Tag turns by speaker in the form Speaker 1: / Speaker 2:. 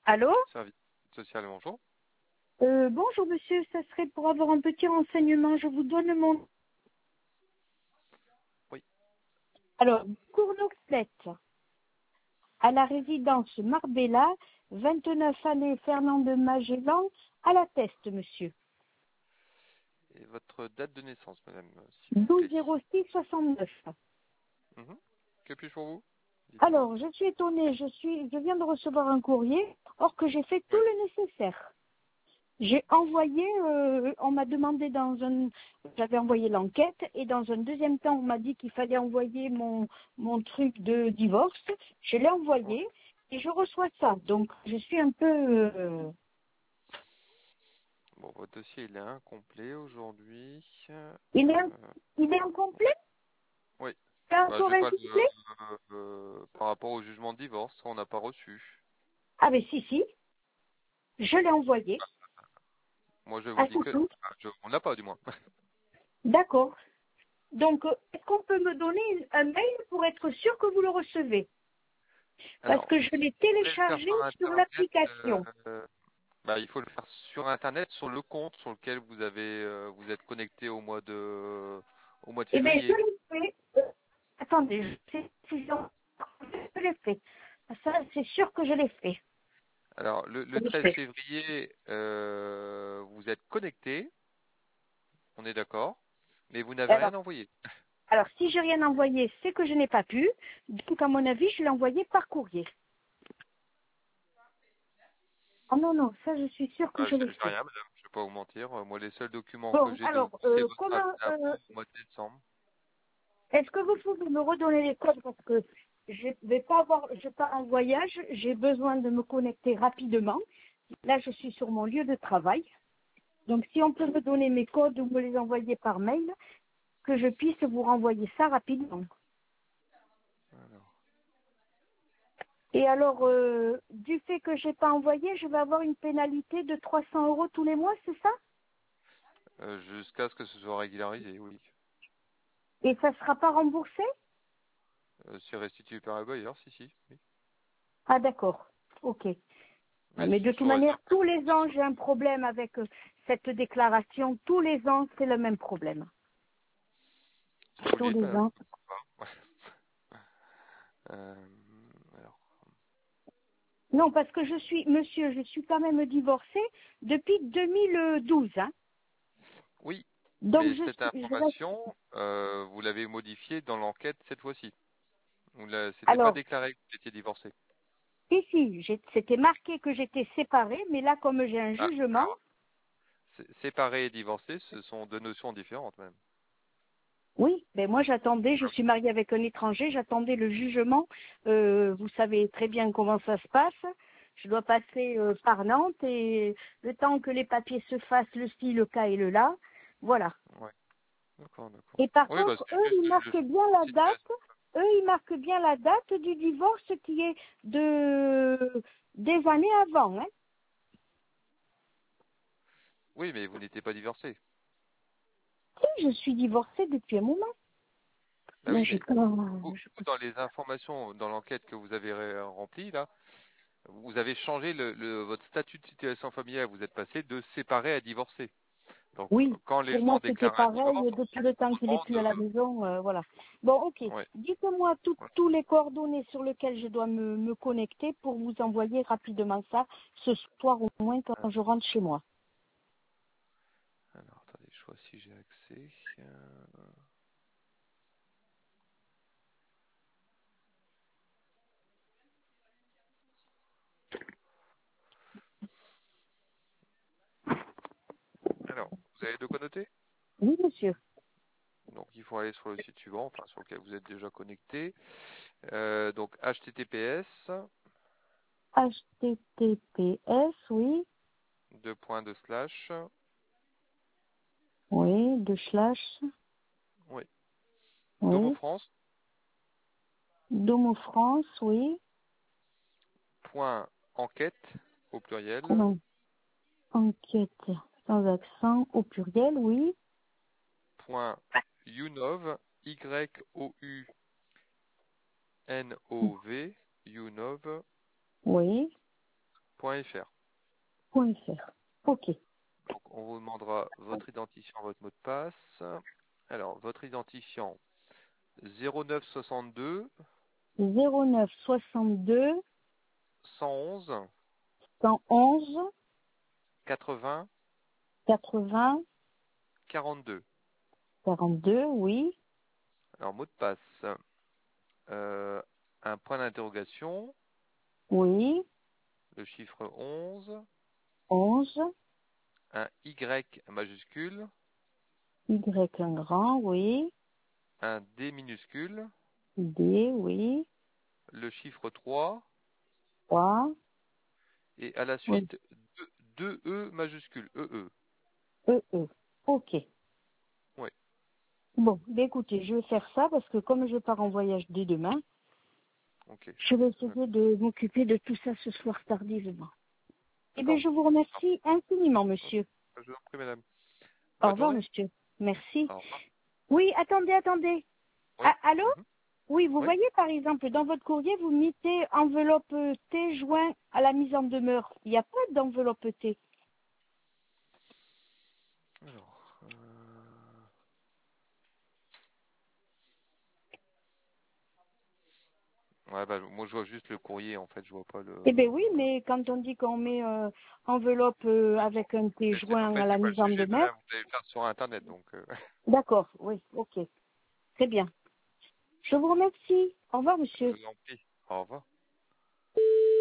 Speaker 1: Allô?
Speaker 2: Service social, bonjour.
Speaker 1: Bonjour monsieur, ça serait pour avoir un petit renseignement. Je vous donne mon...
Speaker 2: Oui.
Speaker 1: Alors, Cournoxlette, à la résidence Marbella, 29 allée Fernand de Magellan, à la Teste, monsieur.
Speaker 2: Et votre date de naissance, madame, s'il vous plaît.
Speaker 1: 12 06 69.
Speaker 2: Mhm. Que puis-je pour vous? Dites-moi.
Speaker 1: Alors, je suis étonnée, je viens de recevoir un courrier, or que j'ai fait tout
Speaker 2: Oui.
Speaker 1: le nécessaire. J'ai envoyé, on m'a demandé j'avais envoyé l'enquête et dans un deuxième temps, on m'a dit qu'il fallait envoyer mon truc de divorce. Je l'ai
Speaker 2: Ouais.
Speaker 1: envoyé et je reçois ça. Donc, je suis un peu,
Speaker 2: Bon, votre dossier, il est incomplet aujourd'hui.
Speaker 1: il est, il est incomplet?
Speaker 2: Oui.
Speaker 1: C'est
Speaker 2: Bah,
Speaker 1: encore
Speaker 2: j'ai pas
Speaker 1: incomplet?
Speaker 2: par rapport au jugement de divorce, on n'a pas reçu.
Speaker 1: Ah ben si, je l'ai envoyé.
Speaker 2: Moi, je vous
Speaker 1: Ah,
Speaker 2: dis
Speaker 1: c'est
Speaker 2: que
Speaker 1: tout.
Speaker 2: on l'a pas, du moins.
Speaker 1: D'accord. Donc, est-ce qu'on peut me donner un mail pour être sûr que vous le recevez? Parce
Speaker 2: Alors,
Speaker 1: que je
Speaker 2: si
Speaker 1: l'ai
Speaker 2: vous voulez le faire
Speaker 1: téléchargé
Speaker 2: par
Speaker 1: sur
Speaker 2: Internet,
Speaker 1: l'application.
Speaker 2: bah, il faut le faire sur Internet, sur le compte sur lequel vous êtes connecté au mois de
Speaker 1: Eh bien, je
Speaker 2: février.
Speaker 1: l'ai fait. Attendez, je l'ai fait. Ça, c'est sûr que je l'ai fait.
Speaker 2: Alors,
Speaker 1: Je
Speaker 2: le
Speaker 1: l'ai
Speaker 2: 13
Speaker 1: fait.
Speaker 2: février, vous êtes connecté, on est d'accord, mais vous n'avez
Speaker 1: Alors,
Speaker 2: rien envoyé.
Speaker 1: alors, si j'ai rien envoyé, c'est que je n'ai pas pu. Donc, à mon avis, je l'ai envoyé par courrier. Oh non, non, ça, je suis sûre que
Speaker 2: Ah,
Speaker 1: je l'ai
Speaker 2: j'ai
Speaker 1: fait.
Speaker 2: rien, madame, je vais pas vous mentir. Moi, les seuls documents que
Speaker 1: Bon,
Speaker 2: j'ai de
Speaker 1: alors,
Speaker 2: vous, c'est votre avis
Speaker 1: comment,
Speaker 2: d'impôt au mois de décembre.
Speaker 1: est-ce que vous pouvez me redonner les codes parce que je je pars en voyage, j'ai besoin de me connecter rapidement. Là, je suis sur mon lieu de travail. Donc, si on peut me donner mes codes ou me les envoyer par mail, que je puisse vous renvoyer ça rapidement.
Speaker 2: Alors,
Speaker 1: Et alors, du fait que je n'ai pas envoyé, je vais avoir une pénalité de 300 euros tous les mois, c'est ça?
Speaker 2: jusqu'à ce que ce soit régularisé, oui.
Speaker 1: Et ça ne sera pas remboursé?
Speaker 2: C'est restitué par le bailleur, si. Oui.
Speaker 1: Ah d'accord, ok.
Speaker 2: Mais
Speaker 1: Mais de toute
Speaker 2: sous réserve
Speaker 1: manière,
Speaker 2: que
Speaker 1: tous
Speaker 2: vous
Speaker 1: les
Speaker 2: ayez
Speaker 1: ans,
Speaker 2: sur
Speaker 1: j'ai un problème avec cette déclaration. Tous les ans, c'est le même problème.
Speaker 2: si vous
Speaker 1: Tous
Speaker 2: dites,
Speaker 1: les
Speaker 2: madame.
Speaker 1: ans.
Speaker 2: Euh, alors,
Speaker 1: Non, parce que monsieur, je suis quand même divorcée depuis 2012. Hein.
Speaker 2: oui,
Speaker 1: Donc,
Speaker 2: mais cette
Speaker 1: je reste...
Speaker 2: information, vous l'avez modifiée dans l'enquête cette fois-ci. C'était pas
Speaker 1: Alors,
Speaker 2: déclaré que vous étiez divorcé.
Speaker 1: si, c'était marqué que j'étais séparée, mais là, comme j'ai un
Speaker 2: Ah,
Speaker 1: jugement,
Speaker 2: alors, séparé et divorcé, ce sont deux notions différentes, même.
Speaker 1: oui, mais moi j'attendais, je suis mariée avec un étranger, j'attendais le jugement. Vous savez très bien comment ça se passe. Je dois passer par Nantes et le temps que les papiers se fassent, le ci, le cas et le là, voilà.
Speaker 2: Ouais, d'accord.
Speaker 1: Et par
Speaker 2: Oui, bah,
Speaker 1: contre,
Speaker 2: c'est
Speaker 1: eux,
Speaker 2: juste
Speaker 1: ils marquent bien
Speaker 2: une
Speaker 1: la
Speaker 2: situation.
Speaker 1: date. Eux, ils marquent bien la date du divorce qui est des années avant. Hein.
Speaker 2: Oui, mais vous n'étiez pas divorcé.
Speaker 1: Si, je suis divorcée depuis un moment.
Speaker 2: Bah
Speaker 1: Mais
Speaker 2: oui,
Speaker 1: j'ai
Speaker 2: mais
Speaker 1: pas...
Speaker 2: vous, dans les informations, dans l'enquête que vous avez remplie, là, vous avez changé votre statut de situation familiale. Vous êtes passé de séparé à divorcé. Donc,
Speaker 1: Oui,
Speaker 2: quand les
Speaker 1: pour moi
Speaker 2: gens
Speaker 1: c'était
Speaker 2: déclarent un
Speaker 1: pareil
Speaker 2: divorce,
Speaker 1: depuis le temps
Speaker 2: on
Speaker 1: qu'il est
Speaker 2: demande.
Speaker 1: plus à la maison, voilà. Bon, ok.
Speaker 2: Ouais.
Speaker 1: Dites-moi
Speaker 2: Voilà.
Speaker 1: tous les coordonnées sur lesquelles je dois me connecter pour vous envoyer rapidement ça ce soir au moins quand je rentre chez moi.
Speaker 2: Alors, attendez, je vois si j'ai accès. Alors, vous avez de quoi noter?
Speaker 1: Oui, monsieur.
Speaker 2: Donc, il faut aller sur le site suivant, enfin, sur lequel vous êtes déjà connecté. Donc, https,
Speaker 1: HTTPS, oui,
Speaker 2: deux points de slash,
Speaker 1: oui, de slash,
Speaker 2: oui,
Speaker 1: oui,
Speaker 2: domofrance,
Speaker 1: Domo France, oui,
Speaker 2: point enquête, au pluriel,
Speaker 1: point enquête sans accent au pluriel, oui,
Speaker 2: point unov, YOUNOV, unov,
Speaker 1: oui, .fr. Ok.
Speaker 2: Donc, on vous demandera votre identifiant, votre mot de passe. Alors, votre identifiant 09 62
Speaker 1: 09 62
Speaker 2: 111
Speaker 1: 111
Speaker 2: 80
Speaker 1: 80
Speaker 2: 42.
Speaker 1: 42, oui.
Speaker 2: Alors, mot de passe, un point d'interrogation,
Speaker 1: Oui.
Speaker 2: le chiffre 11,
Speaker 1: 11.
Speaker 2: un Y majuscule,
Speaker 1: Y un grand, oui.
Speaker 2: un D minuscule,
Speaker 1: D, oui.
Speaker 2: le chiffre 3
Speaker 1: 3.
Speaker 2: et à la
Speaker 1: Oui.
Speaker 2: suite deux E majuscules, EE.
Speaker 1: E. Ok.
Speaker 2: Oui,
Speaker 1: Bon, ben écoutez, je vais faire ça parce que comme je pars en voyage dès demain,
Speaker 2: ok.
Speaker 1: je vais essayer de m'occuper de tout ça ce soir tardivement. Eh bien,
Speaker 2: D'accord.
Speaker 1: je vous remercie infiniment, monsieur.
Speaker 2: Je vous en prie, madame.
Speaker 1: Au
Speaker 2: Bonne
Speaker 1: revoir,
Speaker 2: journée.
Speaker 1: monsieur. Merci.
Speaker 2: Au revoir.
Speaker 1: Oui, attendez.
Speaker 2: Oui.
Speaker 1: Ah, allô?
Speaker 2: Mhm.
Speaker 1: Oui, vous
Speaker 2: Oui.
Speaker 1: voyez, par exemple, dans votre courrier, vous mettez enveloppe T joint à la mise en demeure. Il n'y a pas d'enveloppe T.
Speaker 2: Alors, ouais, bah, moi, je vois juste le courrier, en fait. Je vois pas le...
Speaker 1: Eh bien oui, mais quand on dit qu'on met enveloppe avec un T
Speaker 2: C'est pas, en
Speaker 1: joint
Speaker 2: fait,
Speaker 1: à la
Speaker 2: c'est pas le
Speaker 1: mise en
Speaker 2: sujet,
Speaker 1: demeure,
Speaker 2: madame. Vous allez le faire sur Internet, donc...
Speaker 1: d'accord, oui, ok. Très bien. Je vous remercie. Au revoir,
Speaker 2: je
Speaker 1: monsieur.
Speaker 2: vous en prie. Au revoir.